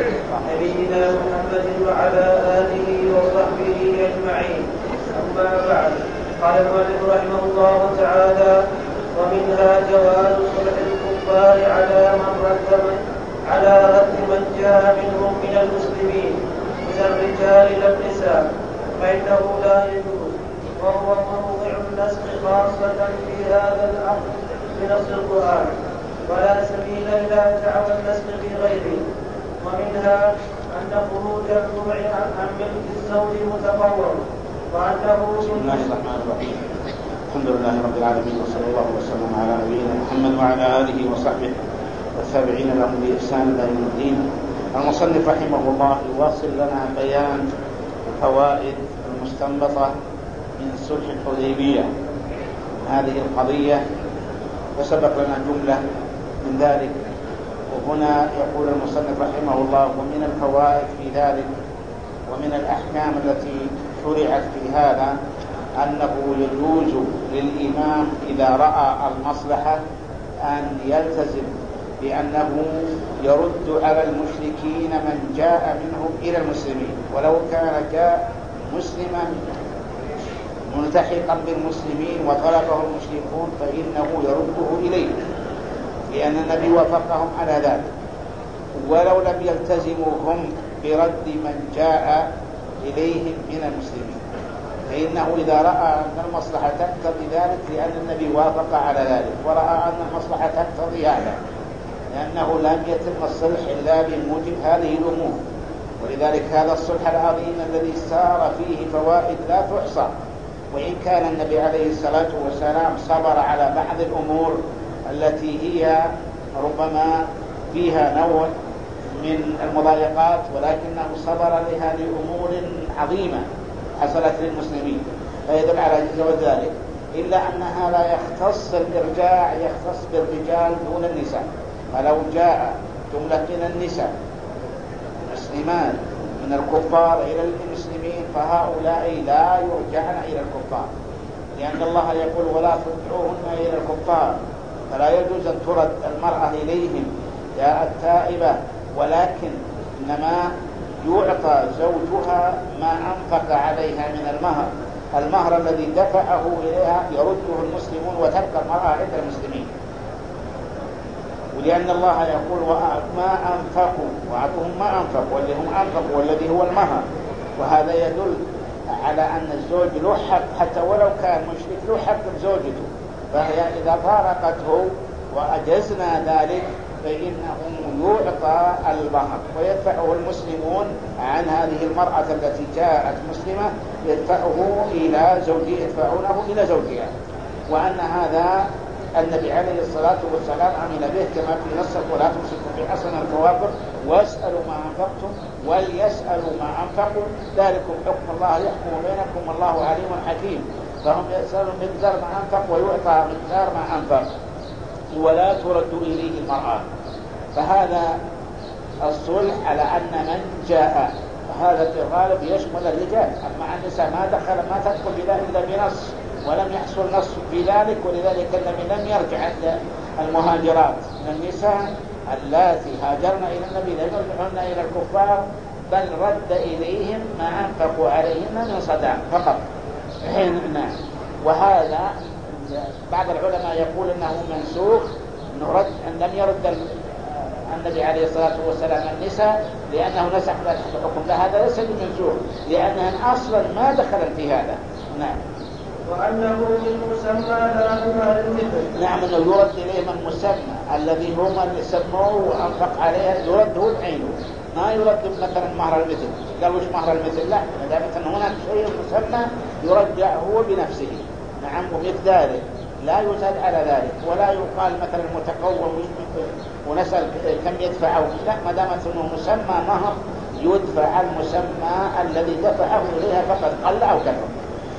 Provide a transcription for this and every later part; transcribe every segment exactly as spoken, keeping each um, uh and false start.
نبينا محمد وعلى آله وصحبه أجمعين. أما بعد، قال المؤلف رحمه الله تعالى: ومنها جواز صلح الكفار على من رد من على رد من جاء منهم من المسلمين من الرجال لا النساء، فإنه لا يجوز، وهو موضع النسخ خاصة في هذا الأمر بنص القرآن، ولا سبيل إلى دعوى النسخ في غيره. ومنها أن خروج الجمع عن ملك الزوج متطور، وأنه بسم الله الرحمن الرحيم. الحمد لله رب العالمين، وصلى الله وسلم على نبينا محمد وعلى آله وصحبه والتابعين لهم بإحسان إلى يوم الدين. المصنف رحمه الله يواصل لنا بيان الفوائد المستنبطة من صلح الحديبية هذه القضية، وسبق لنا جملة من ذلك. وهنا يقول المصنف رحمه الله: ومن الفوائد في ذلك ومن الأحكام التي شرعت في هذا أنه يجوز للإمام إذا رأى المصلحة أن يلتزم بأنه يرد على المشركين من جاء منهم إلى المسلمين، ولو كان جاء مسلما ملتحقا بالمسلمين وطلبه المشركون فإنه يرده إليه، لأن النبي وافقهم على ذلك، ولو لم يلتزموا هم برد من جاء إليهم من المسلمين، فإنه إذا رأى أن المصلحة تقتضي ذلك، لأن النبي وافق على ذلك ورأى أن المصلحة تقتضي هذا، لأنه لم يتم الصلح إلا بموجب هذه الأمور. ولذلك هذا الصلح العظيم الذي سار فيه فوائد لا تحصى، وإن كان النبي عليه الصلاة والسلام صبر على بعض الأمور التي هي ربما فيها نوع من المضايقات، ولكنه صبر لها لأمور عظيمة حصلت للمسلمين، فيدل على جواز ذلك. إلا أنها لا يختص الإرجاع يختص بالرجال دون النساء، فلو جاء جملة من النساء مسلمان من الكفار إلى المسلمين فهؤلاء لا يرجعن إلى الكفار، لأن الله يقول: ولا ترجعوهن إلى الكفار، فلا يجوز أن ترد المرأة إليهم يا التائبة، ولكن إنما يعطى زوجها ما أنفق عليها من المهر، المهر الذي دفعه إليها يرده المسلمون وتبقى المرأة عند المسلمين. ولأن الله يقول: وما أنفقوا وعطهم ما أنفقوا، والذي هم أنفقوا والذي هو المهر، وهذا يدل على أن الزوج له حق حتى ولو كان مشرك، له حق بزوجته، فهي إذا فارقته وأجزنا ذلك فإنه يعطى المهر ويدفعه المسلمون عن هذه المرأة التي جاءت مسلمة، يدفعه إلى زوجها، يدفعونه إلى زوجها. وأن هذا النبي عليه الصلاة والسلام عمل به كما في نص: ولا تمسكوا في حسن الكوافر واسألوا ما أنفقتم وليسألوا ما أنفقوا، ذلكم حكم الله يحكم بينكم والله عليم حكيم. فهم يسألون مقدار ما أنفق ويعطى مقدار ما أنفق، ولا ترد إليه المرأة. فهذا الصلح على أن من جاء، هذا في الغالب يشمل الرجال، أما النساء ما دخل ما تدخل بذلك إلا بنص، ولم يحصل نص في ذلك. ولذلك النبي لم يرجع المهاجرات من النساء اللاتي هاجرن إلى النبي لم يرجعن إلى الكفار، بل رد إليهم ما أنفقوا عليهن من صداق فقط. نعم. وهذا بعض العلماء يقول أنه منسوخ، أنه رد أن لم يرد النبي عليه الصلاة والسلام النساء لأنه نسخ ذلك الحكم، هذا ليس بمنسوخ لأنهن أصلا ما دخلن في هذا. نعم. وأنه بالمسمى لا بمهر المثل. نعم، أنه يرد إليهم المسمى الذي هم اللي سموه وأنفق عليه، يرده بعينه، ما يرد مثلا مهر المثل. قالوا إيش مهر المثل؟ لا، ما دامت أن هناك شيء مسمى يرجع هو بنفسه. نعم، ومقداره لا يزاد على ذلك، ولا يقال مثلا المتقوم ونسأل كم يدفعه، لا، ما دامت أنه مسمى مهر يدفع المسمى الذي دفعه إليها فقد قل أو كثر.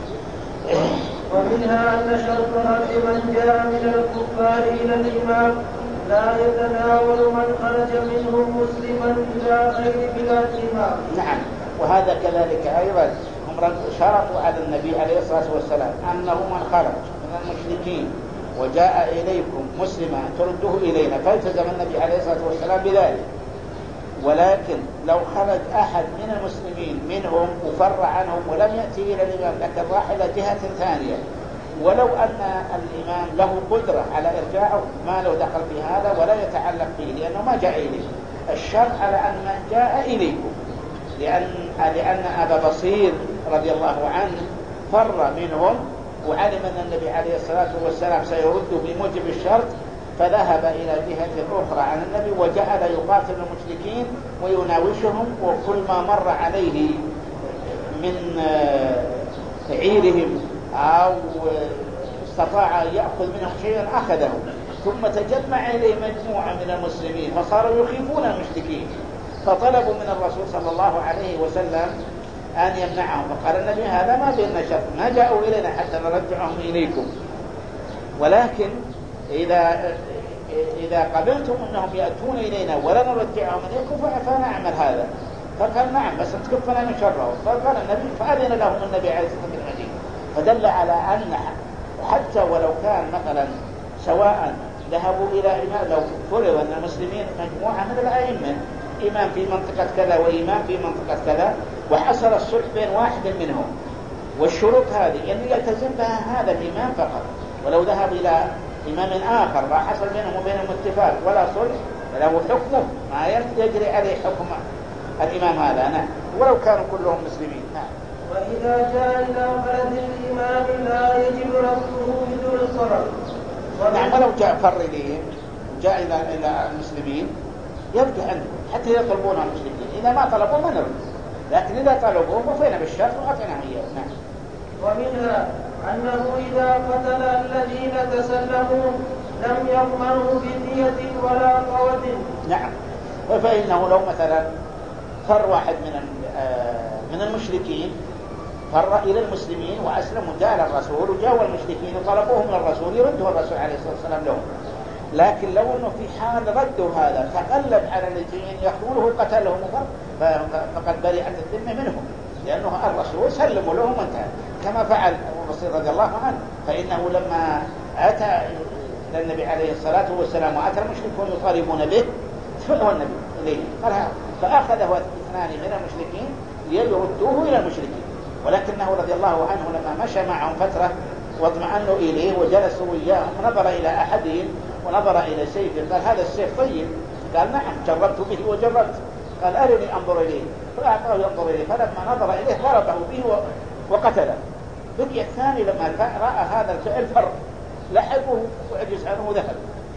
ومنها أن شرط رد من جاء من الكفار إلى الإمام لا يتناول من خرج منهم مسلما إلى غير بلاد الإمام. نعم، وهذا كذلك أيضا هم شرطوا على النبي عليه الصلاة والسلام أنه من خرج من المشركين وجاء إليكم مسلما ترده إلينا، فالتزم النبي عليه الصلاة والسلام بذلك. ولكن لو خرج أحد من المسلمين منهم وفر عنهم ولم يأتي إلى الإمام لكن راح إلى جهة ثانية، ولو أن الإمام له قدرة على إرجاعه ما له دخل في هذا ولا يتعلق به لأنه ما جاء إليه. الشرط على أن من جاء إليكم، لأن, لأن أبا بصير رضي الله عنه فر منهم وعلم أن النبي عليه الصلاة والسلام سيرد بموجب الشرط، فذهب إلى جهة أخرى عن النبي وجعل يقاتل المشركين ويناوشهم، وكل ما مر عليه من عيرهم أو استطاع يأخذ منهم شيئا أخذه. ثم تجمع إليه مجموعة من المسلمين فصاروا يخيفون المشركين، فطلبوا من الرسول صلى الله عليه وسلم أن يمنعهم، فقال النبي هذا ما بيننا شرط، ما جاءوا إلينا حتى نرجعهم إليكم، ولكن إذا إذا قبلتم أنهم يأتون إلينا ولا نرجعهم إليكم فنعمل هذا. فقال نعم بس تكفنا من شره. فقال النبي فأذن لهم النبي عليه الصلاة والسلام بالمدينة، فدل على أن حتى ولو كان مثلا سواء ذهبوا إلى إمام، لو فرض أن المسلمين مجموعة من الأئمة إمام في منطقة كذا وإمام في منطقة كذا وحصل الصلح بين واحد منهم، والشروط هذه أن يلتزم بها هذا الإمام فقط، ولو ذهب إلى إمام آخر ما حصل بينهم وبينهم اتفاق ولا صلح فله حكمه ما يجري عليه حكم الإمام هذا. نعم ولو كانوا كلهم مسلمين. نعم. وإذا جاء إلى بلد الإمام لا يجب رفضه بدون الصرف. نعم ولو جاء فر إليهم جاء إلى إلى المسلمين يرجع عنهم حتى يطلبون المشركين، إذا ما طلبوا ما نرد، لكن إذا طلبوا وفينا بالشرط وأعطيناهم إياه. نعم. ومنها أنه إذا قتل الذين تسلموا لم يضمنوا بدية ولا قوة. نعم. فإنه لو مثلا فر واحد من من المشركين فر إلى المسلمين وأسلموا جاء الرسول وجاءوا المشركين وطلبوه من الرسول يرده الرسول عليه الصلاة والسلام لهم، لكن لو أنه في حال ردوا هذا تغلب على الذين يأخذونه قتلهم فقد برئت الذمة منهم، لأنه الرسول سلموا لهم وانتهى، كما فعل أبو بصير رضي الله عنه. فإنه لما أتى إلى النبي عليه الصلاة والسلام وأتى المشركون يطالبون به فهو النبي إليه قال فأخذه اثنان من المشركين ليردوه إلى المشركين، ولكنه رضي الله عنه لما مشى معهم فترة واطمأنوا إليه وجلسوا وياهم نظر إلى أحدهم ونظر إلى سيفه قال هذا السيف طيب، قال نعم جربت به وجربت، قال أرني أنظر إليه، فأعطاه ينظر إليه، فلما نظر إليه ضربه به وقتله. بقي الثاني لما رأى هذا الفعل فر لحقه وعجز عنه وذهب،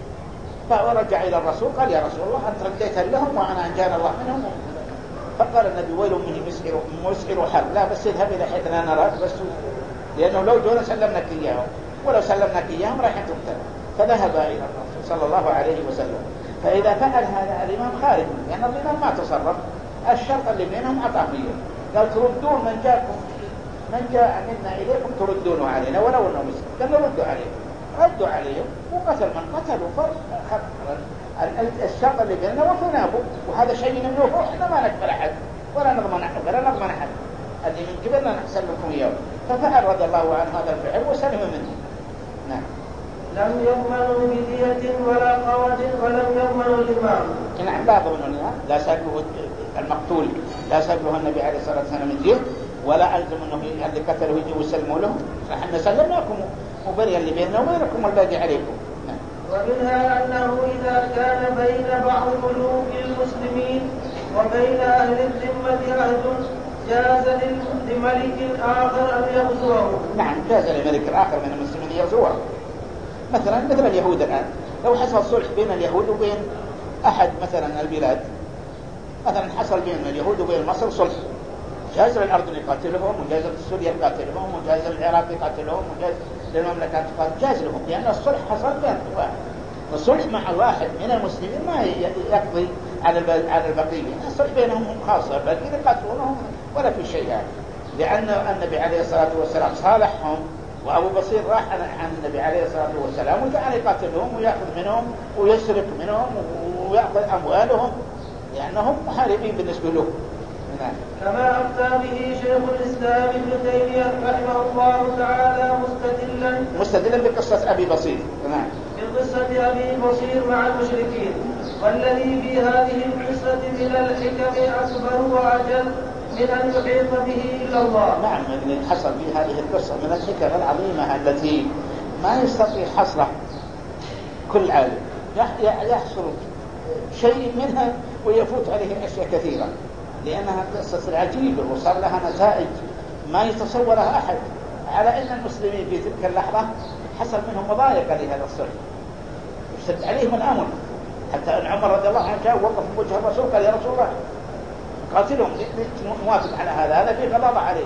فرجع إلى الرسول قال يا رسول الله أنت رديت لهم وأنا أنجانا الله منهم. فقال النبي ويل مني مسحر مسحر حر، لا بس اذهب إلى حيث لا نراك بس، لأنه لو جونا سلمناك إياهم ولو سلمناك إياهم راح تقتل. فذهب إلى الرسول صلى الله عليه وسلم. فإذا فعل هذا الإمام خارج، لأن يعني الإمام ما تصرف، الشرط اللي بينهم أعطاه إياه، قال تردون من جاءكم من جاء منا إليكم تردونه علينا ولو أنه مسلم، قال ردوا عليه، ردوا عليهم وقتل من قتلوا فرق الشرط اللي بيننا وفناه، وهذا شيء نمنوه احنا ما نقبل أحد ولا نضمن أحد ولا نضمن أحد، اللي من قبلنا نحسن لكم إياه. ففعل رضي الله عنه هذا الفعل وسلم منه. نعم. لم يضمنوا بدية ولا قوة ولم يضمنوا الإمام. نعم لا يضمنوا الإمام، لا سأله المقتول لا سأله النبي عليه الصلاة والسلام من دين، ولا ألزم أنه اللي قتله يجي ويسلموا له، فإحنا سلمناكم وبرئ اللي بيننا وبينكم والباقي عليكم. نعم. ومنها أنه إذا كان بين بعض ملوك المسلمين وبين أهل الذمة عهد جاز لملك آخر أن يغزوه. نعم جاز لملك آخر من المسلمين يغزوه، مثلا مثل اليهود الآن لو حصل صلح بين اليهود وبين أحد مثلا البلاد، مثلا حصل بين اليهود وبين مصر صلح، جاز للأرض يقاتلهم وجاز لسوريا يقاتلهم وجاز للعراق يقاتلهم وجاز للمملكات يقاتلهم، جاز لهم لأن الصلح حصل بين واحد، والصلح مع واحد من المسلمين ما يقضي على على البقية، الصلح بينهم خاصة، البقية يقاتلونهم ولا في شيء يعني. لأن النبي عليه الصلاة والسلام صالحهم، وأبو بصير راح عن النبي عليه الصلاة والسلام وجعل يقاتلهم ويأخذ منهم ويسرق منهم ويأخذ أموالهم لأنهم محاربين بالنسبة له. نعم. كما أفتى به شيخ الإسلام ابن تيمية رحمه الله تعالى مستدلا مستدلا بقصة أبي بصير. نعم. بقصة أبي بصير مع المشركين والذي في هذه القصة من الحكم أكبر وأجل من أن يحيط به إلا الله. نعم، اللي حصل في هذه القصة من الحكم العظيمة التي ما يستطيع حصره كل عالم، يحصل شيء منها ويفوت عليه أشياء كثيرة، لأنها قصة العجيبة وصار لها نتائج ما يتصورها أحد، على أن المسلمين في تلك اللحظة حصل منهم مضايقة لهذا الصلح، اشتد عليهم الأمر، حتى أن عمر رضي الله عنه جاء ووقف في وجه الرسول قال: يا رسول الله قاتلهم، نوافق على هذا، هذا في غضاضة علينا.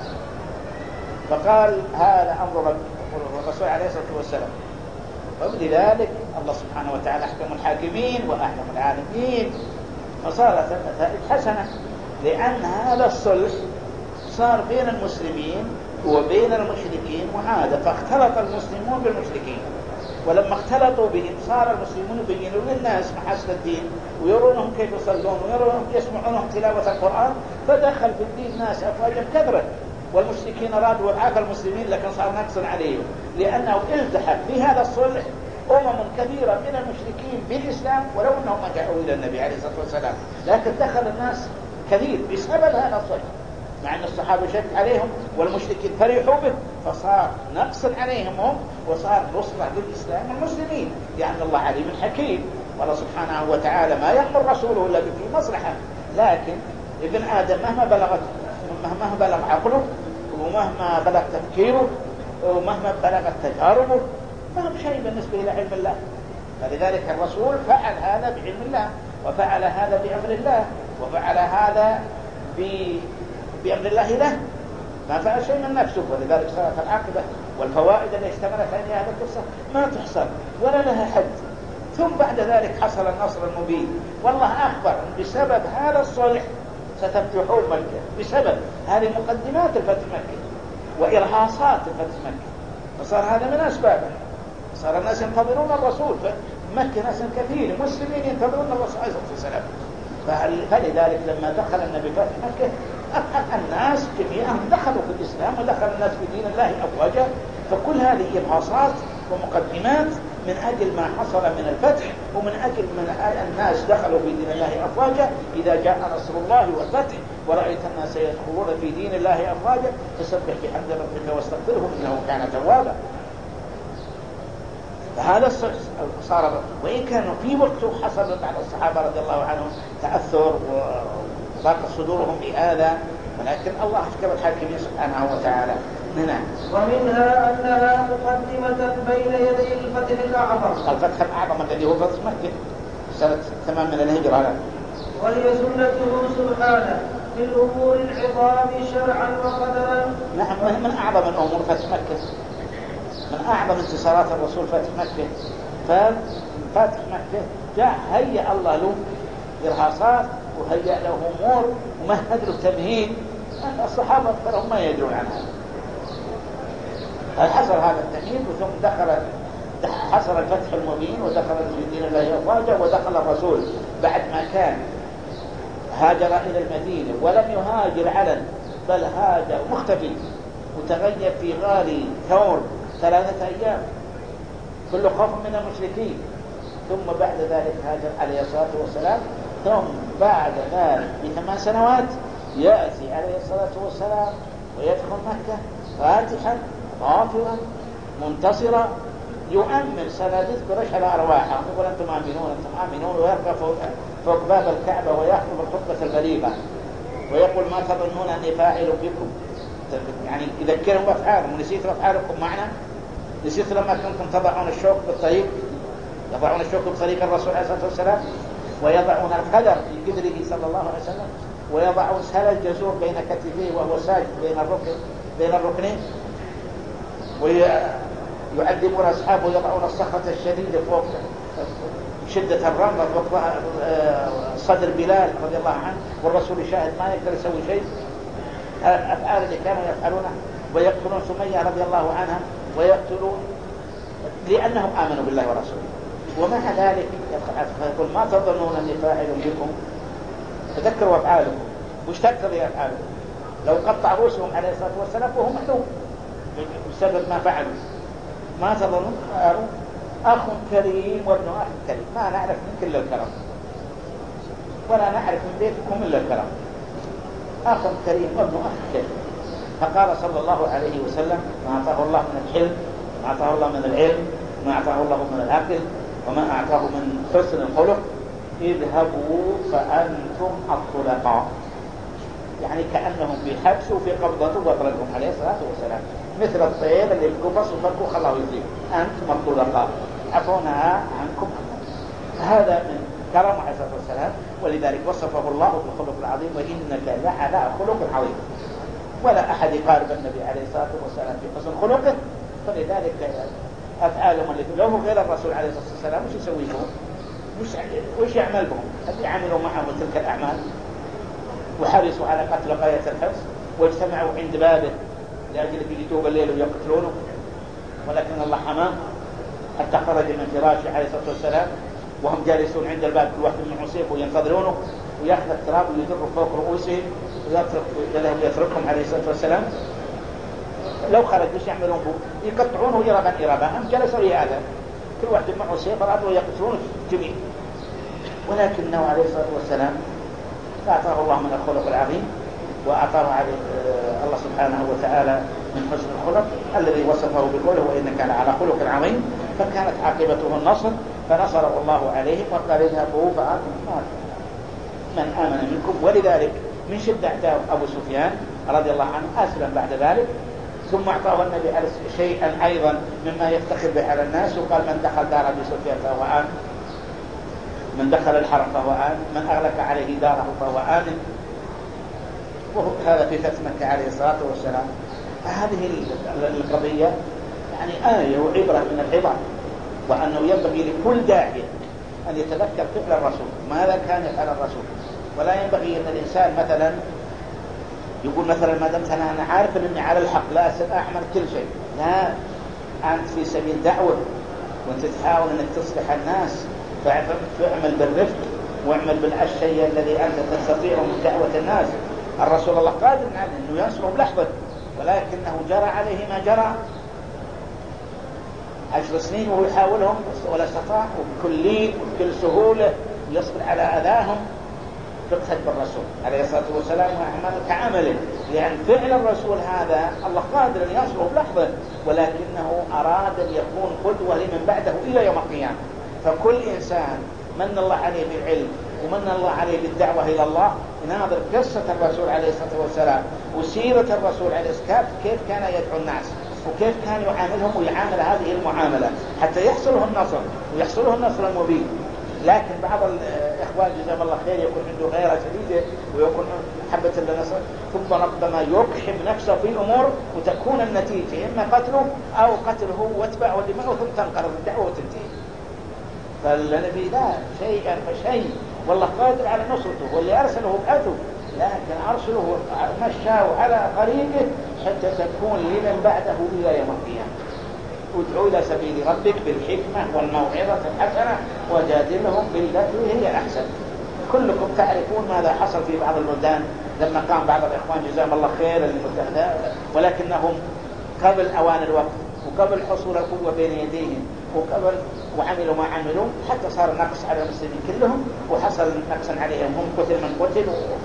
فقال: هذا أمر الرسول عليه الصلاة والسلام. وبذلك الله سبحانه وتعالى أحكم الحاكمين وأحكم العالمين، فصارت النتائج حسنة، لأن هذا الصلح صار بين المسلمين وبين المشركين معاهدة، فاختلط المسلمون بالمشركين، ولما اختلطوا بهم صار المسلمون يبينون للناس محاسن الدين ويرونهم كيف يصلون ويرونهم يسمعونهم تلاوة القرآن، فدخل في الدين ناس أفواجا كثرة، والمشركين أرادوا وعاف المسلمين لكن صار نقصا عليهم، لأنه التحق في هذا الصلح أمم كثيرة من المشركين بالإسلام ولو أنهم ما جاءوا إلى النبي عليه الصلاة والسلام، لكن دخل الناس كثير بسبب هذا الصلح، مع أن الصحابة شك عليهم والمشركين فرحوا به، فصار نقصا عليهم هم وصار نصرة للإسلام والمسلمين، لأن الله عليم حكيم، والله سبحانه وتعالى ما يأمر رسوله إلا في مصلحة. لكن ابن آدم مهما بلغت مهما بلغ عقله ومهما بلغ تفكيره ومهما بلغت تجاربه ما هو شيء بالنسبة إلى علم الله، فلذلك الرسول فعل هذا بعلم الله، وفعل هذا بأمر الله، وفعل هذا بأمر الله له، ما فعل شيء من نفسه، ولذلك صارت العاقبة والفوائد التي اشتملت عليها هذه القصة ما تحصل ولا لها حد. ثم بعد ذلك حصل النصر المبين، والله أخبر بسبب هذا الصلح ستفتحون مكة، بسبب هذه مقدمات الفتح مكة وإرهاصات الفتح مكة، فصار هذا من أسبابه. صار الناس ينتظرون الرسول، فمكة ناس كثير مسلمين ينتظرون الرسول عليه الصلاة والسلام، فلذلك لما دخل النبي فتح مكة الناس جميعهم دخلوا في الإسلام ودخل الناس في دين الله أفواجا، فكل هذه إرهاصات ومقدمات من أجل ما حصل من الفتح، ومن أجل من الناس دخلوا في دين الله أفواجا. إذا جاء نصر الله والفتح ورأيت الناس يدخلون في دين الله أفواجا فسبح بحمد ربك واستغفره إنه كان توابا. فهذا صار، وإن كانوا في وقته حصل بعض الصحابة رضي الله عنهم تأثر وضاق صدورهم بهذا، ولكن الله حكم الحاكمين سبحانه وتعالى. نعم. ومنها أنها مقدمة بين يدي الفتح الأعظم، الفتح الأعظم الذي هو فتح مكة سنة ثمان من الهجرة، وهي سنته سبحانه في الأمور العظام شرعا وقدرا. نعم، من أعظم الأمور فتح مكة، من أعظم انتصارات الرسول فتح مكة. ففتح مكة جاء هيأ الله له إرهاصات وهيأ له أمور ومهد له تمهيد أن الصحابة أكثرهم ما يدرون عنها. حصل هذا التمهيد وثم دخل حصل الفتح المبين ودخل في دين الله أفواجا، ودخل الرسول بعد ما كان هاجر إلى المدينة ولم يهاجر علن بل هاجر مختفي وتغيب في غار ثور ثلاثة أيام كل خوف من المشركين، ثم بعد ذلك هاجر عليه الصلاة والسلام، ثم بعد ذلك بثمان سنوات يأتي عليه الصلاة والسلام ويدخل مكة فاتحا ظافرا منتصرا يؤمن سناديد قريش على أرواحهم، يقول أنتم آمنون أنتم آمنون، ويرقى فوق, فوق باب الكعبة ويحفظ الخطبة البليغة ويقول ما تظنون أني فاعل بكم، يعني يذكرهم بأفعالهم، نسيتوا أفعالكم معنا، نسيتوا لما كنتم تضعون الشوك بالطريق، يضعون الشوك بطريق الرسول عليه الصلاة والسلام، ويضعون القدر في قدره صلى الله عليه وسلم، ويضعون سهل الجزور بين كتفيه وهو ساجد بين الركن بين الركنين، ويعذبون أصحابه يضعون الصخرة الشديدة فوق شدة الرمل فوق صدر بلال رضي الله عنه، والرسول يشاهد ما يقدر يسوي شيء. الأفعال اللي كانوا يفعلونها، ويقتلون سمية رضي الله عنها ويقتلون لأنهم آمنوا بالله ورسوله، ومع ذلك يقول ما تظنون أني فاعل بكم، تذكروا أفعالكم، وش تقتضي أفعالكم؟ لو قطع رؤوسهم عليه الصلاة والسلام وهم محلوم بسبب ما فعلوا، ما تظنون أخ كريم وابن أخ كريم، ما نعرف منك إلا الكرم، ولا نعرف من بيتكم إلا الكرم. أخ كريم وابن أخ كريم. فقال صلى الله عليه وسلم: ما أعطاه الله من الحلم، ما أعطاه الله من العلم، ما أعطاه الله من العقل، وما أعطاه من حسن الخلق، اذهبوا فأنتم الطلقاء. يعني كأنهم في حبس وفي قبضته وطردهم عليه الصلاة والسلام، مثل الطير اللي بقفص وفكوا خلاه يطير. أنتم الطلقاء، عفونا عنكم. هذا من كرم عليه الصلاة والسلام، ولذلك وصفه الله بالخلق العظيم: وإنك لعلى خلق عظيم. ولا أحد يقارب النبي عليه الصلاة والسلام في حسن خلقه، فلذلك أفعالهم اللي له غير الرسول عليه الصلاة والسلام وش يسوي بهم؟ وش يعمل بهم؟ هل يعملوا معهم تلك الأعمال؟ وحرصوا على قتل غاية الحرص، واجتمعوا عند بابه لأجل يجيتوه بالليل ويقتلونه، ولكن الله حماه حتى خرج من فراشه عليه الصلاة والسلام وهم جالسون عند الباب، كل واحد منهم سيف وينتظرونه، ويأخذ التراب ويدره فوق رؤوسهم ويتركهم عليه الصلاة والسلام. لو خرج ايش يعملون به؟ يقطعونه إربا إربا. هم جلسوا لهذا، كل واحد معه سيف أرادوا يقتلونه جميع، ولكنه عليه الصلاة والسلام أعطاه الله من الخلق العظيم، وأعطاه عليه الله سبحانه وتعالى من حسن الخلق الذي وصفه بقوله: وإنك على خلق عظيم. فكانت عاقبته النصر، فنصره الله عليه وقال: اذهبوا فأنتم من آمن منكم. ولذلك من شدة اعتاب أبو سفيان رضي الله عنه أسلم بعد ذلك، ثم أعطاه النبي عليه شيئا أيضا مما يفتخر به على الناس، وقال: من دخل دار أبي سفيان فهو آمن، من دخل الحرم فهو آمن، من أغلق عليه داره فهو آمن. وهذا في فتح مكة عليه الصلاة والسلام. هذه القضية يعني آية وعبرة من العبر، وأنه ينبغي لكل داعية أن يتذكر فعل الرسول، ماذا كان يفعل الرسول. ولا ينبغي أن الإنسان مثلا يقول مثلا: ما دمت أنا أنا عارف أني على الحق لا أعمل كل شيء. لا، أنت في سبيل دعوة، وأنت تحاول أنك تصلح الناس، فاعمل بالرفق واعمل بالشيء الذي أنت تستطيعه من دعوة الناس. الرسول الله قادر على أنه ينصره بلحظة، ولكنه جرى عليه ما جرى عشر سنين وهو يحاولهم ولا استطاع، وبكل لين وبكل سهولة يصبر على أذاهم. فاقتد بالرسول عليه الصلاة والسلام وأعمل كعمله، لأن فعل الرسول هذا الله قادر أن ينصره بلحظة، ولكنه أراد أن يكون قدوة لمن بعده إلى يوم القيامة. فكل إنسان من الله عليه بالعلم ومن الله عليه بالدعوة إلى الله يناظر قصة الرسول عليه الصلاة والسلام وسيرة الرسول عليه الصلاة والسلام، كيف كان يدعو الناس وكيف كان يعاملهم ويعامل هذه المعاملة حتى يحصله النصر ويحصله النصر المبين. لكن بعض الإخوان جزاهم الله خير يكون عنده غيرة شديدة ويكون حبة للنصر، ثم ربما يقحم نفسه في أمور وتكون النتيجة إما قتله أو قتله واتبعه لمنه ثم تنقرض الدعوة وتنتهي. فالنبي لا، شيئا فشيء، والله قادر على نصرته، واللي أرسله بعثه، لكن أرسله مشاه على طريقه حتى تكون لمن بعده إلى يوم القيامة. ادعو إلى سبيل ربك بالحكمة والموعظة الحسنة وجادلهم بالتي هي أحسن. كلكم تعرفون ماذا حصل في بعض البلدان لما قام بعض الإخوان جزاهم الله خير المتحدة، ولكنهم قبل أوان الوقت وقبل حصول القوة بين يديهم وقبل وعملوا ما عملوا حتى صار نقص على المسلمين كلهم، وحصل نقصا عليهم، هم قتل من قتل،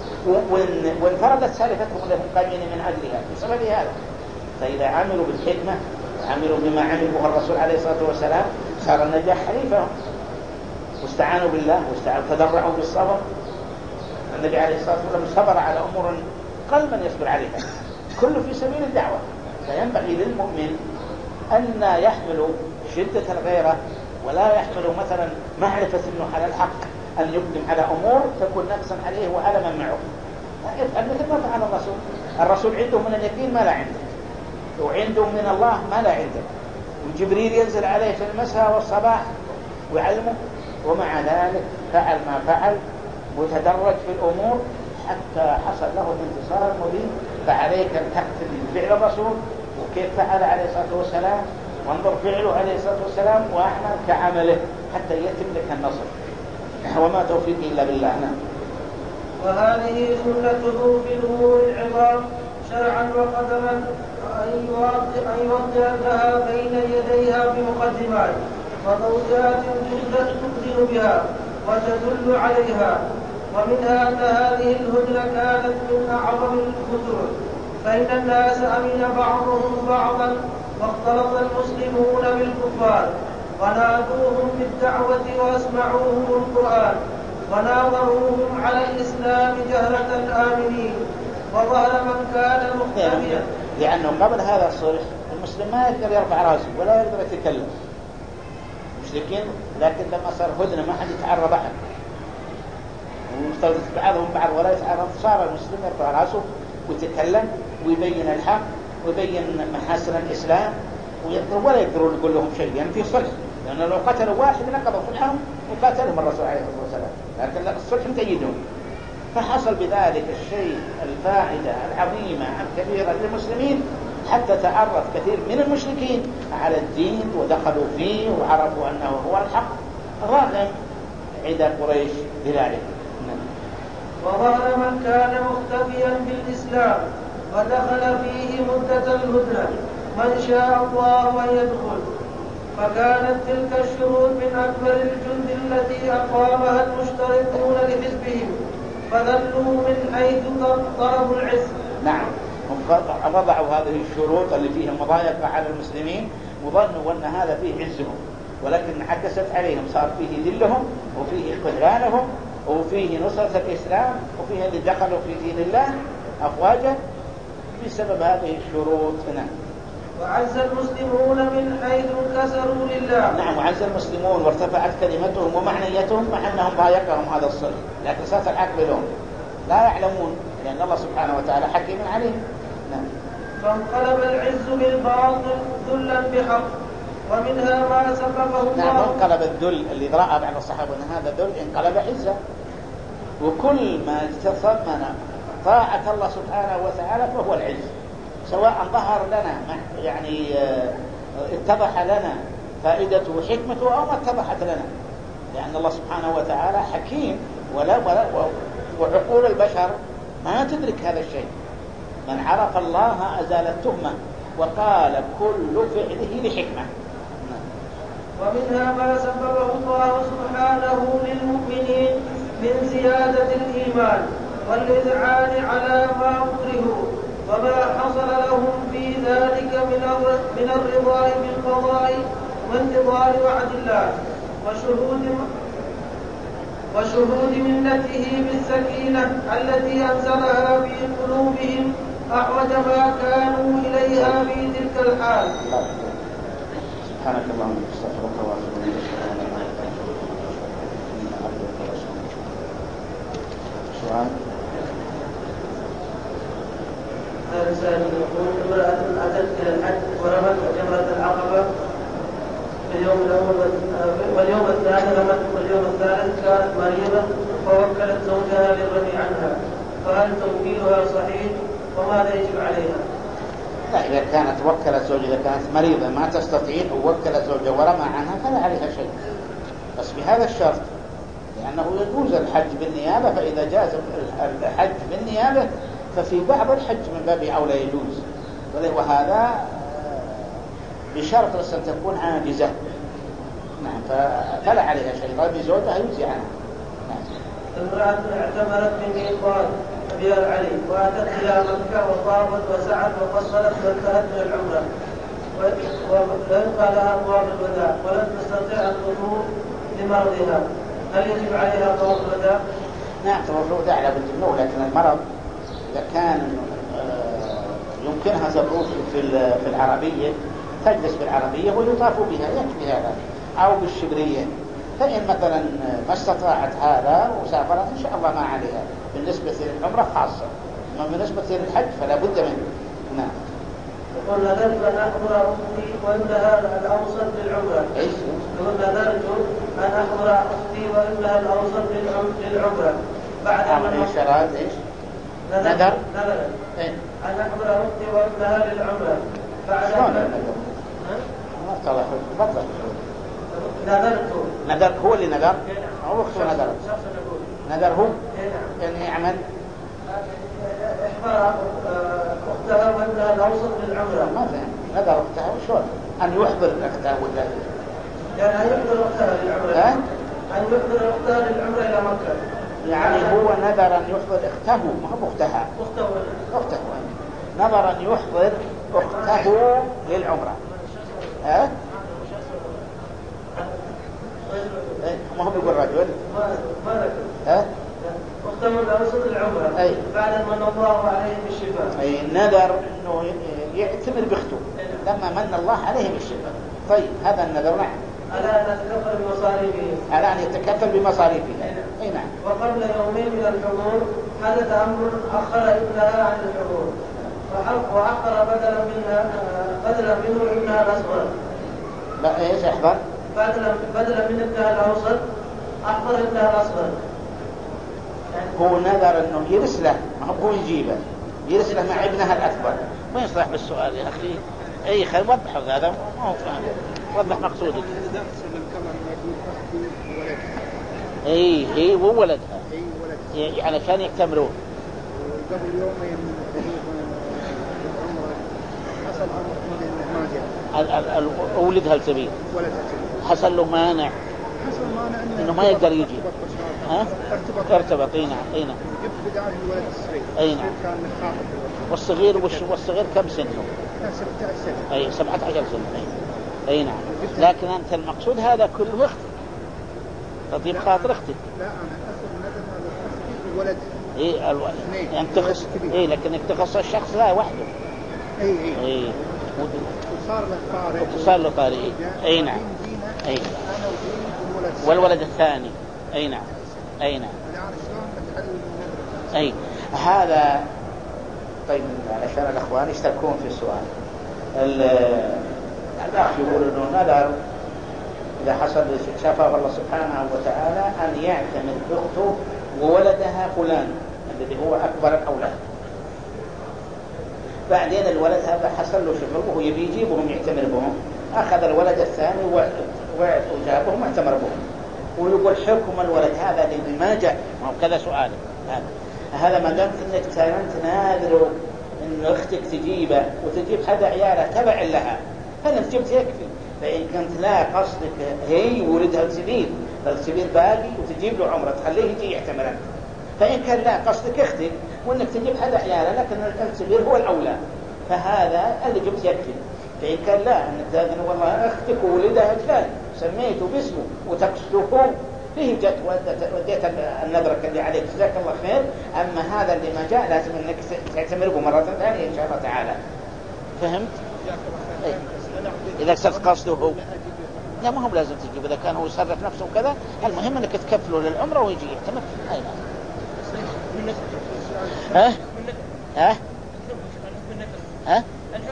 وانفردت سالفتهم لهم قائمين من أجلها بسبب هذا. فإذا عملوا بالحكمة وعملوا بما عمله الرسول عليه الصلاة والسلام صار النجاح حليفهم، واستعانوا بالله وتضرعوا بالصبر. النبي عليه الصلاة والسلام صبر على أمور قل من يصبر عليها، كله في سبيل الدعوة. فينبغي للمؤمن أن يحمل شدة الغيرة، ولا يحمل مثلا معرفة أنه على الحق أن يقدم على أمور تكون نقصا عليه وألما معه. يفعل مثل ما فعل الرسول. الرسول عنده من اليقين ما لا عنده، وعنده من الله ما لا عنده، وجبريل ينزل عليه في المساء والصباح ويعلمه، ومع ذلك فعل ما فعل وتدرج في الأمور حتى حصل له الانتصار المبين. فعليك أن تقتدي بفعل الرسول وكيف فعل عليه الصلاة والسلام، وانظر فعله عليه الصلاة والسلام وأعمل كعمله حتى يتم لك النصر. وما توفيقي إلا بالله. نعم. وهذه سنته في الأمور العظام شرعا وقدرا، أن يوضع لها بين يديها بمقدمات، وزوجات تؤذن بها وتدل عليها. ومنها أن هذه الهدنة كانت من أعظم الفتوح، فإن الناس أمن بعضهم بعضا، واختلط المسلمون بالكفار ونادوهم بالدعوة وأسمعوهم القرآن وناظروهم على الإسلام جهرة آمنين. وظهر من كان مختفيا، لأنه قبل هذا الصلح المسلم ما يقدر يرفع راسه ولا يقدر يتكلم مشركين، لكن لما صار هدنة ما حد يتعرض أحد ومختلط بعضهم بعض ولا يتعرض، صار المسلم يرفع راسه ويتكلم ويبين الحق ويبين محاسن الإسلام ولا يقدروا يقول لهم شيء، يعني في صلح. لأن لو قتلوا واحد نقضوا صلحهم وقاتلهم الرسول عليه الصلاة والسلام، لكن الصلح متيدون. فحصل بذلك الشيء الفائدة العظيمة الكبيرة للمسلمين، حتى تعرف كثير من المشركين على الدين ودخلوا فيه وعرفوا أنه هو الحق رغم عدى قريش بذلك. وظهر من كان مختفيا بالإسلام ودخل فيه مدة الهدنة من شاء الله أن يدخل، فكانت تلك الشروط من أكبر الجند التي أقامها المشتركون لحزبهم، فذلوا من حيث طلبوا العز. نعم، هم وضعوا هذه الشروط اللي فيها مضايقة على المسلمين وظنوا أن هذا فيه عزهم، ولكن عكست عليهم، صار فيه ذلهم وفيه خذلانهم وفيه نصرة الإسلام وفيه اللي دخلوا في دين الله أفواجا بسبب هذه الشروط. نعم. وعز المسلمون من حيث انكسروا لله. نعم، وعز المسلمون وارتفعت كلمتهم ومعنيتهم مع أنهم ضايقهم هذا الصلح، لكن صارت العقل لهم لا يعلمون لأن الله سبحانه وتعالى حكيم عليهم. نعم. فانقلب العز بالباطل ذلا بحق، ومنها ما سببه الله. نعم، انقلب الذل اللي رأى بعض الصحابة أن هذا ذل انقلب عزة، وكل ما تضمن طاعة الله سبحانه وتعالى فهو العز، سواء ظهر لنا يعني اتضح لنا فائدته وحكمته أو ما اتضحت لنا، لأن الله سبحانه وتعالى حكيم ولا ولا وعقول البشر ما تدرك هذا الشيء. من عرف الله أزال التهمة وقال كل فعله لحكمة. ومنها ما سببه الله سبحانه للمؤمنين من زيادة الإيمان والإذعان على ما أكرهوا، وما حصل لهم في ذلك من الرضا بالقضاء وانتظار وعد الله وشهود وشهود منته بالسكينة التي أنزلها في قلوبهم أحوج ما كانوا إليها في تلك الحال. سبحانك اللهم وبحمدك واتوب اليك. سؤال الإنسان يقول امرأة أتت إلى الحج ورمت جمرة العقبة في اليوم الأول واليوم الثاني رمت واليوم الثالث كانت مريضة ووكلت زوجها للرمي عنها، فهل توكيلها صحيح وماذا يجب عليها؟ لا، إذا كانت وكلت زوجها، إذا كانت مريضة ما تستطيع ووكلت زوجها ورمى عنها فلا عليها شيء، بس بهذا الشرط، لأنه يجوز الحج بالنيابة، فإذا جاز الحج بالنيابة ففي بعض الحج من باب أولى يجوز، وهذا بشرط أن تكون عاجزة. نعم، فلا عليها شيء، رمي زوجها يجزي عنها. نعم. امرأة اعتمرت من ميقات بئر علي وأتت إلى مكة وطافت وسعت وقصرت وانتهت من العمرة، ويبقى لها طواف الوداع ولم تستطع أن تطوف لمرضها، هل يجب عليها طواف الوداع؟ نعم، طواف الوداع لابد منه، لكن المرض إذا كان يمكنها تطوف في العربية تجلس بالعربية ويطاف بها يكفي هذا، أو بالشبرية. فإن مثلا ما استطاعت هذا وسافرت إن شاء الله ما عليها بالنسبة للعمرة خاصة، أما بالنسبة للحج فلا بد منه. نعم. يقول نذرت أن أحضر أختي وإنها الأوسط للعمرة. إيش؟ يقول نذرت أن أحضر أختي وإنها الأوسط للعمرة بعد أن إيش إيش؟ نذر؟ نذر إيه؟ أن أحضر أختي وإنها للعمرة بعد أن ما طلع بطل. نذرت. نذر هو اللي نذر؟ أو أخته نذر؟ نذر هو؟ يعني يعمل إحضار أختها وإنها الأوسط للعمرة. ما فهم. نذر أختها وشون؟ أن يحضر أختها ولا يعني أن يحضر وقتها للعمرة. أن يحضر وقتها للعمرة إلى مكة. يعني هو نذر أن يحضر أخته، ما هو أختها. أخته. أخته. نذر أن يحضر أخته للعمرة. ها؟ ما هو بيقول رجل. ما ما ذكر. ها؟ أخته من أوسط العمرة. أي. بعد من الله عليه بالشفاء. أي نذر إنه يعتمر بأخته لما من الله عليه بالشفاء. طيب هذا النذر نعم. على أن يتكفل بمصاريفه. على أن يتكفل بمصاريفه. أي نعم. وقبل يومين من الحضور حدث أمر أخر ابنها عن الحضور وأخر بدلا منها بدلا منه ابنها الأصغر. لا إيش أحضر؟ بدلا بدلا من ابنها الأوسط أحضر ابنها الأصغر. هو نذر إنه يرسله، ما هو يجيبه، يرسله مع ابنها الأكبر. ما يصلح بالسؤال يا أخي. أي خير وضح هذا ما هو فاهم. وضح مقصودك. اي هي وولدها اي علشان يعتمروا قبل يومين حصل امر انه ما جاء ولدها الكبير حصل له مانع حصل مانع انه ما يقدر يجي ها ارتبط اي نعم اي نعم جبت بدايه الولد الصغير اي نعم كان خاطب والصغير والصغير كم سنه؟ كان سبعة عشر سنه اي سبعة عشر سنه اي نعم. لكن انت المقصود هذا كله اختك تطيب خاطر اختك. لا انا اخذ ندم على اختي الولد اي الولد يعني تخص اي لكنك تخص الشخص لا وحده. اي اي اي وصار له طارئ وصار له طارئ اي نعم اي انا والولد والولد الثاني اي نعم اي نعم اي هذا. طيب علشان الاخوان يشتركون في السؤال. الاخ يقول انه نذر إذا حصل شفاه الله سبحانه وتعالى أن يعتمد أخته وولدها فلان الذي هو أكبر الأولاد. بعدين الولد هذا حصل له شفاه وهو يبي يجيبهم يعتمر بهم، أخذ الولد الثاني وجابهم واعتمر بهم. ويقول حكم الولد هذا الذي ما جاء ما هو كذا سؤال هذا هذا ما دامت إنك تناذر إن أختك تجيبه وتجيب حدا عيالها تبع لها فلن جبت يكفي. فإن كنت لا قصدك هي ولدها الكبير الكبير باقي وتجيب له عمره تخليه يجي يعتمر أنت. فإن كان لا قصدك اختك وإنك تجيب حدا عيالها لكن الكبير هو الأولى فهذا اللي جبت يكفي. فإن كان لا أنك تقول والله أختك وولدها فلان سميته باسمه وتقصده فيه جت وديت النذرك اللي عليك جزاك الله خير. أما هذا اللي ما جاء لازم أنك تعتمره مرة ثانية إن شاء الله تعالى. فهمت؟ أي. إذا صرت قصده هو لا ما هو لازم تجيب إذا كان هو يصرف نفسه وكذا. المهم أنك تكفله للعمرة ويجي يعتمر. أي نعم. ها ها ها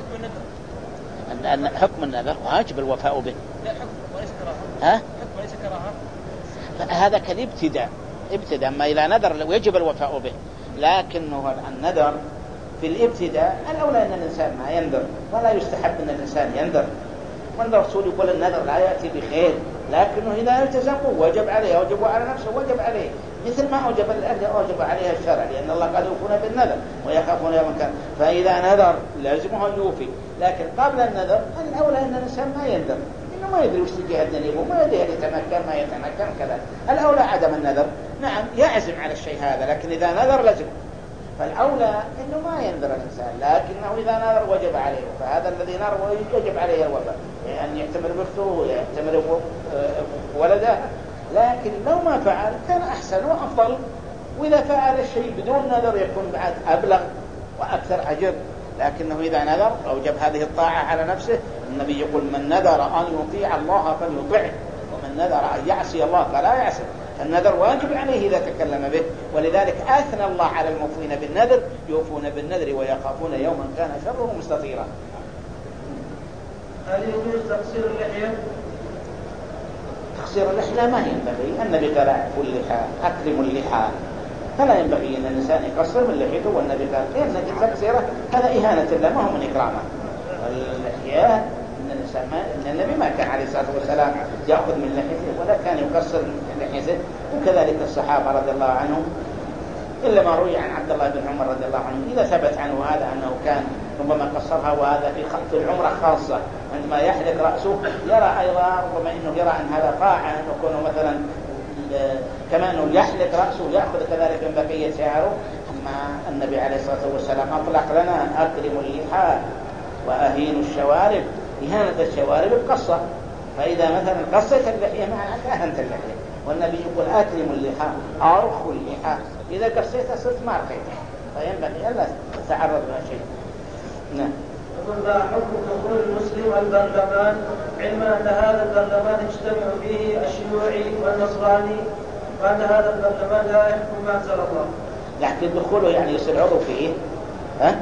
الحكم حكم النذر واجب الوفاء به. لا حكم وليس كراهة. ها حكم وليس كراهة. هذا كالابتداء ابتداء ما إلى نذر ويجب الوفاء به. لكنه النذر في الابتداء الأولى أن الإنسان ما ينذر ولا يستحب أن الإنسان ينذر. والرسول يقول النذر لا يأتي بخير لكنه إذا التزموا وجب عليه وجب على نفسه وجب عليه مثل ما أوجب الأهل أوجب عليها الشرع لأن الله قال يوفون بالنذر ويخافون يوما كان. فإذا نذر لازمه أن يوفي. لكن قبل النذر الأولى أن الإنسان ما ينذر إنه ما يدري وش تجي الدنيا وما يدري هل يتمكن ما يتمكن كذا. الأولى عدم النذر. نعم يعزم على الشيء هذا لكن إذا نذر لازم. فالأولى إنه ما ينذر الإنسان لكنه إذا نذر وجب عليه. فهذا الذي نذر يجب عليه الوفاء أن يعتمر بأخته ويعتمر ولده. لكن لو ما فعل كان أحسن وأفضل. وإذا فعل الشيء بدون نذر يكون بعد أبلغ وأكثر أجر. لكنه إذا نذر أوجب هذه الطاعة على نفسه. النبي يقول من نذر أن يطيع الله فليطعه ومن نذر أن يعصي الله فلا يعصي. النذر واجب عليه إذا تكلم به. ولذلك أثنى الله على الموفين بالنذر يوفون بالنذر ويخافون يوما كان شره مستطيرا. هل يجوز تقصير اللحية؟ تقصير اللحية ما ينبغي. النبي قال اعفوا اللحى أكرموا اللحى فلا ينبغي أن الإنسان يقصر من لحيته. والنبي قال إن تقصيره هذا إهانة الله ما هو من إكرامه. اللحية إن الإنسان ما إن النبي ما كان عليه الصلاة والسلام يأخذ من لحيته ولا كان يقصر من لحيته. وكذلك الصحابة رضي الله عنهم إلا ما روي عن عبد الله بن عمر رضي الله عنه إذا ثبت عنه هذا أنه كان ربما قصرها، وهذا في خط العمرة خاصة عندما يحلق رأسه يرى أيضا ربما أنه يرى أن هذا طاعة، أن يكون مثلا كما أنه يحلق رأسه يأخذ كذلك من بقية شعره. أما النبي عليه الصلاة والسلام أطلق لنا أكرم اللحى وأهين الشوارب، إهانة الشوارب القصة، فإذا مثلا قصت اللحية معناها أهنت اللحية، والنبي يقول أكرم اللحى أرخ اللحى، إذا قصيتها صرت ما رخيتها، فينبغي ألا تتعرض لها شيء. نعم. ثم حكم دخول المسلم البرلمان، علما أن هذا البرلمان يجتمع فيه الشيوعي والنصراني، وأن هذا البرلمان لا يحكم ما أنزل الله. لكن دخوله يعني يصير عضو فيه، ها؟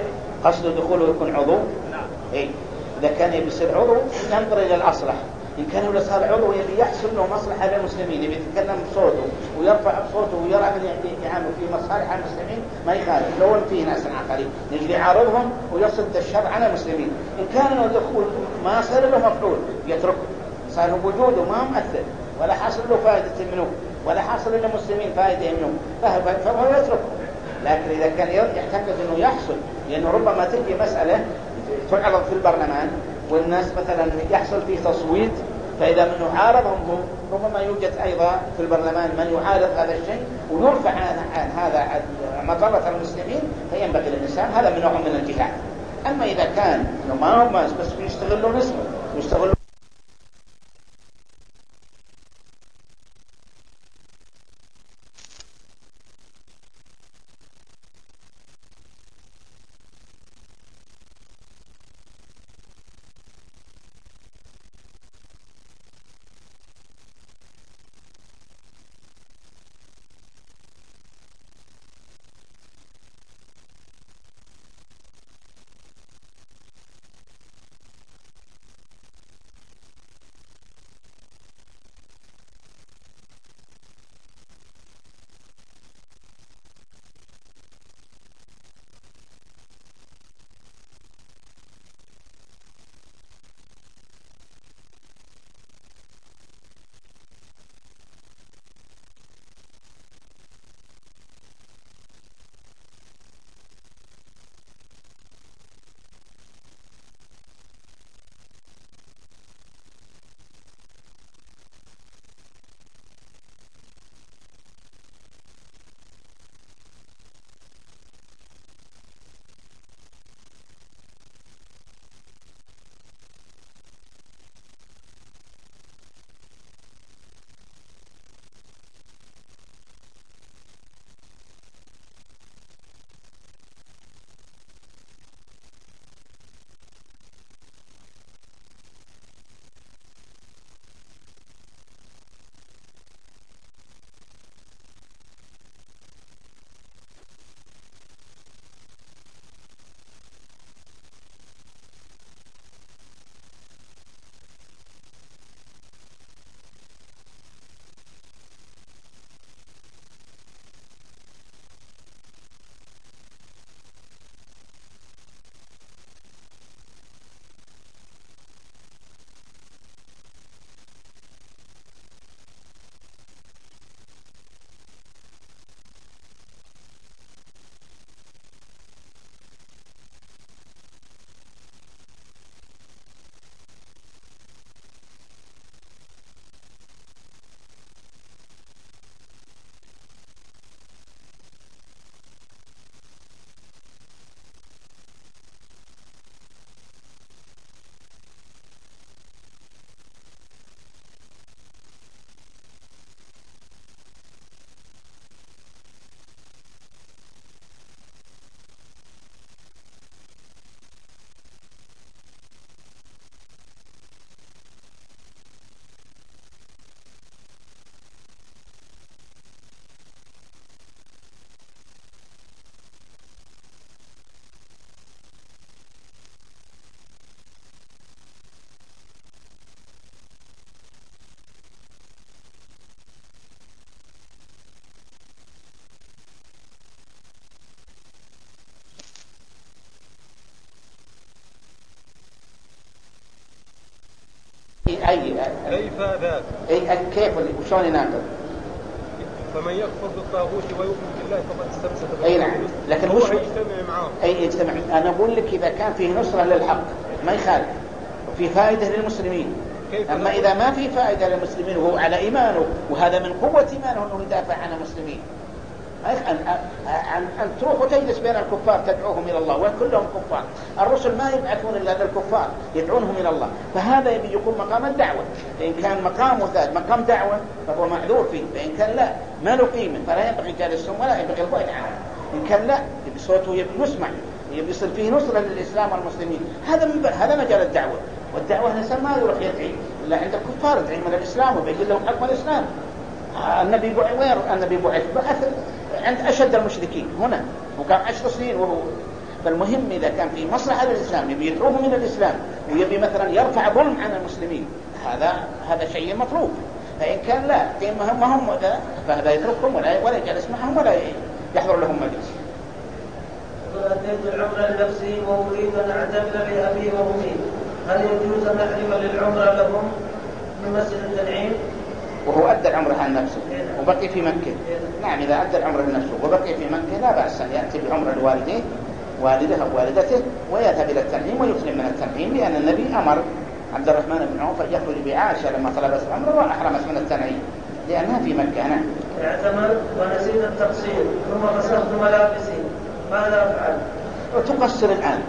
قصد دخوله يكون عضو؟ نعم. إيه؟ إذا كان يصير عضو ينظر إلى الأصلح، إن كان يقول صار عضو يبي يحصل له مصلحة للمسلمين، يبي يتكلم بصوته ويرفع بصوته ويرى من يعمل في مصالح المسلمين ما يخالف، لو ان فيه ناس عقلي نجي يعارضهم ويصد الشر على المسلمين. إن كان دخول ما صار له مفعول يتركه، صار وجوده ما مؤثر ولا حصل له فائدة منه ولا حصل للمسلمين فائدة منه فهو يتركه. لكن إذا كان يعتقد أنه يحصل، لأنه ربما تجي مسألة تعرض في البرلمان والناس مثلا يحصل فيه تصويت، فإذا من يعارضهم هو ربما يوجد أيضا في البرلمان من يعارض هذا الشيء ويرفع عن هذا مضرة المسلمين، فينبغي للإنسان هذا من نوع من الجهاد. أما إذا كان ما هم بس يشتغلوا نسبة يشتغلوا أي كيف ذاك أي كيف وشون يناقض فمن يكفر بالطاغوت ويؤمن بالله فقد استمسك. اي نعم، لكن هو وش يجتمع معهم. اي يجتمع. انا اقول لك اذا كان فيه نصرة للحق ما يخالف وفي فائدة للمسلمين. اما اذا ما في فائدة للمسلمين وهو على ايمانه وهذا من قوة ايمانه انه يدافع عن المسلمين، أن, أن, أن تروح وتجلس بين الكفار تدعوهم إلى الله وكلهم كفار. الرسل ما يبعثون إلا للكفار يدعونهم إلى الله، فهذا يبي يكون مقام الدعوة. فإن كان مقامه ذات مقام دعوة فهو معذور فيه، فإن كان لا ما له قيمة فلا ينبغي جالسهم ولا ينبغي البعد عنه. إن كان لا يبي صوته يبي يسمع، يبي يصير فيه نصرة للإسلام والمسلمين. هذا من هذا مجال الدعوة. والدعوة الإنسان ما يروح يدعي إلا عند الكفار، يدعي من الإسلام وبيجي لهم حكم الإسلام. النبي وين النبي بعث؟ بعث عند أشد المشركين هنا وكان عشر سنين وهو. فالمهم إذا كان في مصلحة للإسلام يبي يدعوهم من الإسلام ويبي مثلا يرفع ظلم عن المسلمين، هذا هذا شيء مطلوب. فإن كان لا في مهمهم فهذا يتركهم ولا ولا يجلس معهم ولا يحضر لهم مجلس. أتيت العمرة لنفسي وأريد أن أعتمر بأبي وأمي، هل يجوز أن أحرم للعمرة لهم من مسجد التنعيم؟ وهو أدى العمرة عن نفسه وبقي في مكة. نعم، إذا أدى العمرة لنفسه وبقي في مكة لا بأس أن يأتي بعمرة لوالديه والده أو والدته ويذهب إلى التنعيم ويسلم من التنعيم، لأن النبي أمر عبد الرحمن بن عوف أن يخرج بعائشة لما طلبت العمرة وأحرمت من التنعيم لأنها في مكة. نعم. اعتمر ونسيت التقصير ثم فسخت ملابسي، ماذا أفعل؟ وتقصر الآن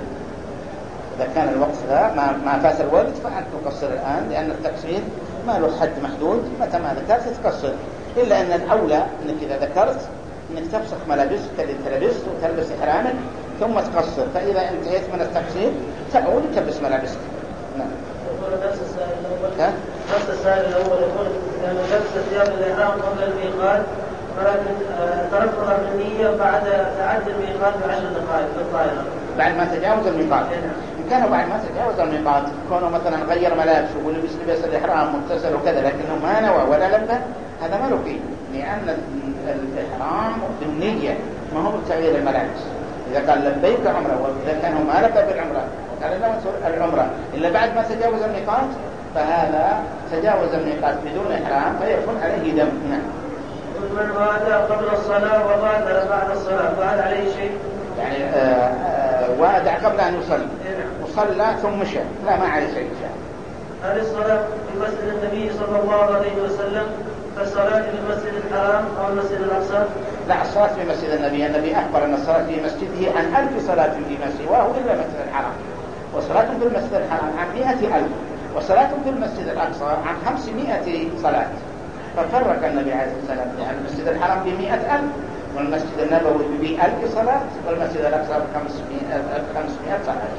إذا كان الوقت ذا ما ما فات الوالد فأنت تقصر الآن، لأن التقصير ما له حد محدود. متى ما ذكرت تقصر، إلا أن الأولى أنك إذا ذكرت أنك تفسخ ملابسك التي تلبس وتلبس إحرامك ثم تقصر، فإذا انتهيت من التقصير تعود تلبس ملابسك. نعم. يقول نفس السائل الأول نفس السائل الأول يقول أن لبس ثياب الإحرام قبل الميقات ولكن تركها بالنية بعد تعدي الميقات بعشر دقائق في الطائرة بعد ما تجاوز الميقات. إن كانوا بعد ما تجاوز الميقات كونه مثلا غير ملابسه ولبس لباس الإحرام متصل وكذا لكنه ما نوى ولا لبى، هذا ما له قيمة، لأن الإحرام بالنية ما هو بتغيير الملابس. إذا قال لبيك عمرة وإذا كان هو ما لبى بالعمرة وقال له العمرة إلا بعد ما تجاوز الميقات فهذا تجاوز الميقات بدون إحرام فيكون عليه دم. نعم. من وادى قبل الصلاة ووادى بعد الصلاة فهل عليه شيء؟ يعني آآ آآ وادع قبل أن يصلي وصلى ثم مشى لا ما عليه شيء. هل الصلاة في مسجد النبي صلى الله عليه وسلم كالصلاة في المسجد الحرام أو المسجد الأقصى؟ لا، الصلاة في مسجد النبي النبي أخبر أن الصلاة في مسجده عن ألف صلاة فيما سواه إلا مسجد الحرام، وصلاة في المسجد الحرام عن مئة ألف، وصلاة في المسجد الأقصى عن خمسمائة صلاة. ففرق النبي عليه الصلاة والسلام يعني المسجد الحرام بمئة ألف والمسجد النبوي بألف صلاة والمسجد الأقصى بخمسمائة صلاة.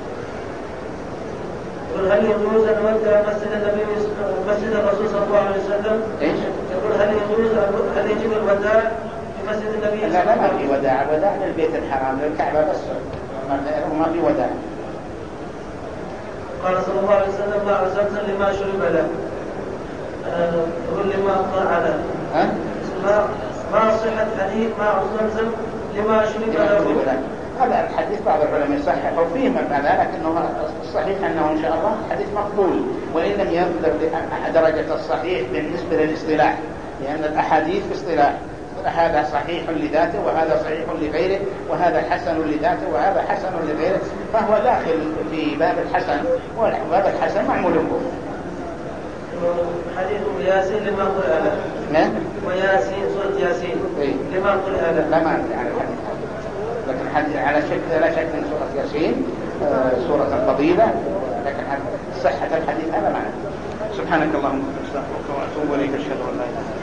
يقول هل يجوز أن نودع مسجد النبي مسجد الرسول صلى الله عليه وسلم؟ إيش؟ يقول هل يجوز هل يجب الوداع في مسجد النبي صلى الله عليه وسلم؟ لا لا ما في وداع، وداع للبيت الحرام للكعبة بس وما في وداع. قال صلى الله عليه وسلم ماء زمزم لما شرب له، يقول لما أطلع له. ها؟ ما ما صحة حديث ماء زمزم لما شرب له؟ هذا الحديث بعض العلماء يصحح وفيه من هذا، لكنه الصحيح أنه إن شاء الله حديث مقبول وإن لم يبلغ درجة الصحيح بالنسبة للاصطلاح، لأن الأحاديث في اصطلاح هذا صحيح لذاته وهذا صحيح لغيره وهذا حسن لذاته وهذا حسن لغيره، فهو داخل في باب الحسن وباب الحسن معمول به. حديث ياسين لما قرأ له. نعم. وياسين سورة ياسين إيه؟ لما قرأ له. لا ما أدري عن الحديث، لكن حديث على شك لا شك من سورة ياسين آه سورة فضيلة، لكن صحة الحديث هذا معنى. سبحانك اللهم وبحمدك أستغفرك وأتوب إليك، أشهد أن لا إله إلا أنت.